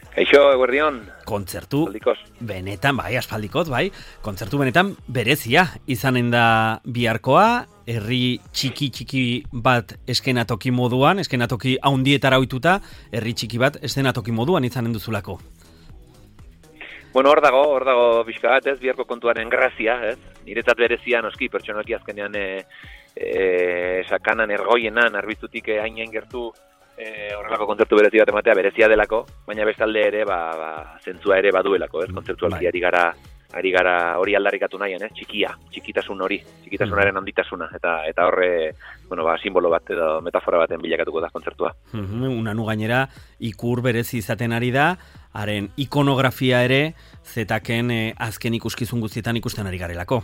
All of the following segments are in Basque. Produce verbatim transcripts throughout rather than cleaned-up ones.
Eixo, eguerdion. Kontzertu, Aspaldikoz. benetan, bai, aspaldikot, bai, kontzertu benetan berezia izanen da biharkoa, herri txiki-txiki bat eskenatoki moduan, eskenatoki haundietara ohituta, herri txiki bat eskenatoki moduan izanen duzulako. Bueno, hor dago, hor dago pixka bat, ez, biharko kontuaren grazia, ez? Niretzat berezia, noski, pertsonalki azkenean e, e, sakanan ergoienan, arbitzutik hain-hain gertu, E, horrelako kontzertu berezi bat ematea berezia delako, baina bestalde ere ba, ba, zentzua ere baduelako, ez? Kontzertualki ari gara, ari gara hori aldarrikatu nahian, ez? Txikia, txikitasun hori, txikitasunaren handitasuna, eta eta horre, bueno, ba, simbolo bat edo metafora baten bilakatuko da kontzertua. Unanu gainera, ikur berezi izaten ari da, haren ikonografia ere, zetaken eh, azken ikuskizun guztietan ikusten ari garelako.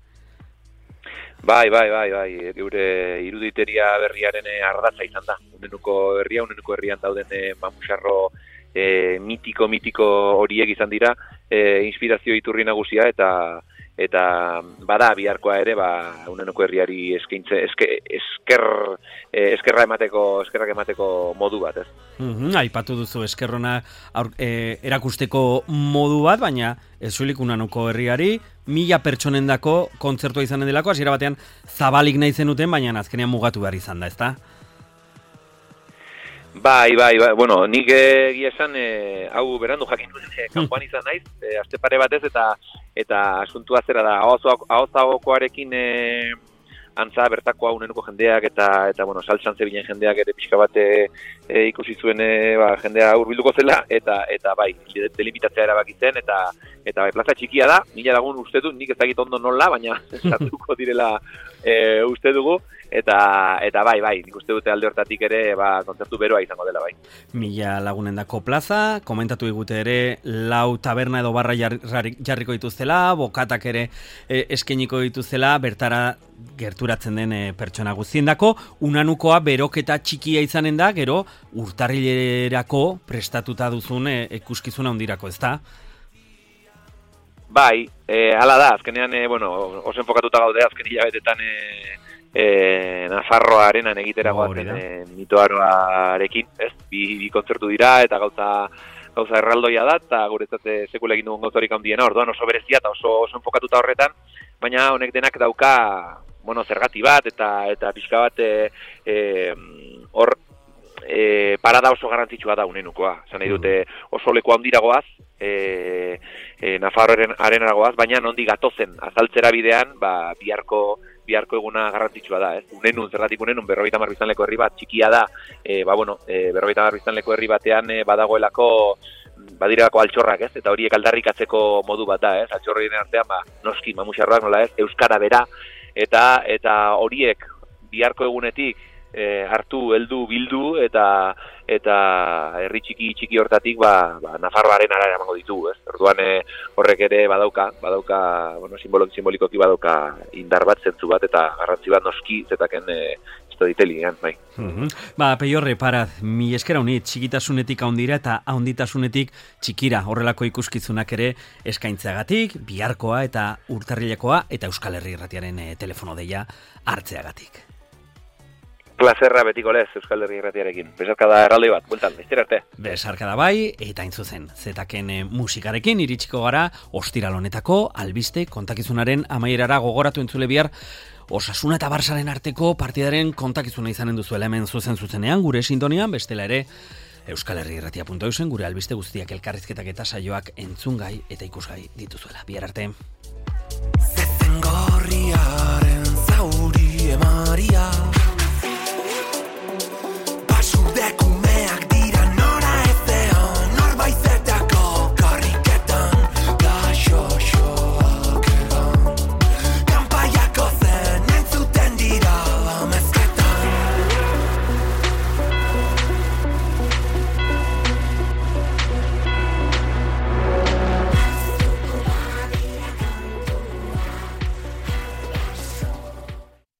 Bai, bai, bai, bai, geure iruditeria berriaren ardatza izan da. Unenuko herria, unenuko herrian dauden e, mamusarro e, mitiko, mitiko horiek izan dira, e, inspirazio iturri nagusia, eta eta bada biharkoa ere, ba, unenuko herriari eskaintze, eske, esker, e, eskerra emateko, eskerrak emateko modu bat, ez? Mm-hmm, aipatu duzu eskerrona aur, e, erakusteko modu bat, baina ez soilik unanuko herriari, mila pertsonendako kontzertua izanen delako, hasiera batean zabalik nahi zenuten, baina azkenean mugatu behar izan da, ezta? Bai, bai, bai, bueno, nik egia esan, e, hau berandu jakin duen, e, kanpoan izan naiz, e, aste pare batez, eta eta asuntua zera da, ahozagokoarekin e, antza bertakoa uneneko jendeak, eta, eta bueno, saltsan zebilen jendeak ere pixka bat e, ikusi zuen e, ba, jendea hurbilduko zela, eta eta bai, delimitatzea erabaki zen, eta eta bai, plaza txikia da, mila lagun uste du, nik ez dakit ondo nola, baina sartuko direla e, uste dugu, eta eta bai, bai, nik uste dute alde hortatik ere, ba, kontzertu beroa izango dela, bai. Mila lagunendako plaza, komentatu digute ere, lau taberna edo barra jarri, jarriko dituzela, bokatak ere e, eskeniko dituzela, bertara gerturatzen den e, pertsona guztiendako, unanukoa beroketa txikia izanen da, gero urtarrilerako prestatuta duzun e, ikuskizuna handirako, ezta? Bai, e, hala da, azkenean, e, bueno, oso enfokatuta gaude, azken hilabetetan e, e, Nafarroa arenan egitera goazen e, mitoaroarekin, ez? Bi, bi kontzertu dira, eta gauza gauza erraldoia da, eta guretzat sekula egin dugun gauzarik handiena, orduan oso berezia eta oso, oso enfokatuta horretan, baina honek denak dauka, bueno, zergati bat, eta eta pixka bat e, e, hor e, parada oso garrantzitsua da unenukoa. Zan nahi dute oso leku handiragoaz, e, e, Nafarroaren arenaragoaz, baina nondi gatozen azaltzera bidean, ba, biharko biharko eguna garrantzitsua da, ez? Unenun, zergatik unenun, berrogeita hamar biztanleko herri bat txikia da, e, ba, bueno, e, berrogeita hamar biztanleko herri batean e, badagoelako badirelako altxorrak, ez? Eta horiek aldarrikatzeko modu bat da, ez? Altxorrien artean, ba, noski, mamusarroak nola, ez? Euskara bera, eta eta horiek biharko egunetik e, hartu, heldu, bildu, eta eta herri txiki txiki hortatik ba, ba Nafarroaren ara eramango ditu, ez? Orduan e, horrek ere badauka, badauka, bueno, simbolok simbolikoki badauka indar bat, zentzu bat eta garrantzi bat noski zetaken e, estaditelian, bai. Mm-hmm. Ba, Peiorre, paraz, mi eskera honi, txikitasunetik haundira eta haunditasunetik txikira, horrelako ikuskizunak ere eskaintzeagatik, biharkoa eta urtarrilekoa eta Euskal Herri Irratiaren e, telefono deia hartzeagatik. Plazerra betiko lez Euskal Herri Irratiarekin. Besarkada erraldoi bat, bueltan, iztera arte. Besarkada bai, eta hain zuzen, zetaken e, musikarekin iritsiko gara ostiral honetako albiste kontakizunaren amaierara gogoratu entzule bihar Osasuna eta Barsaren arteko partidaren kontakizuna izanen duzuela hemen zuzen zuzenean, gure sintonian, bestela ere Euskal Herri Irratia puntu eusen, gure albiste guztiak elkarrizketak eta saioak entzungai eta ikusgai dituzuela. Bihar arte. Zezen gorriaren zauri eman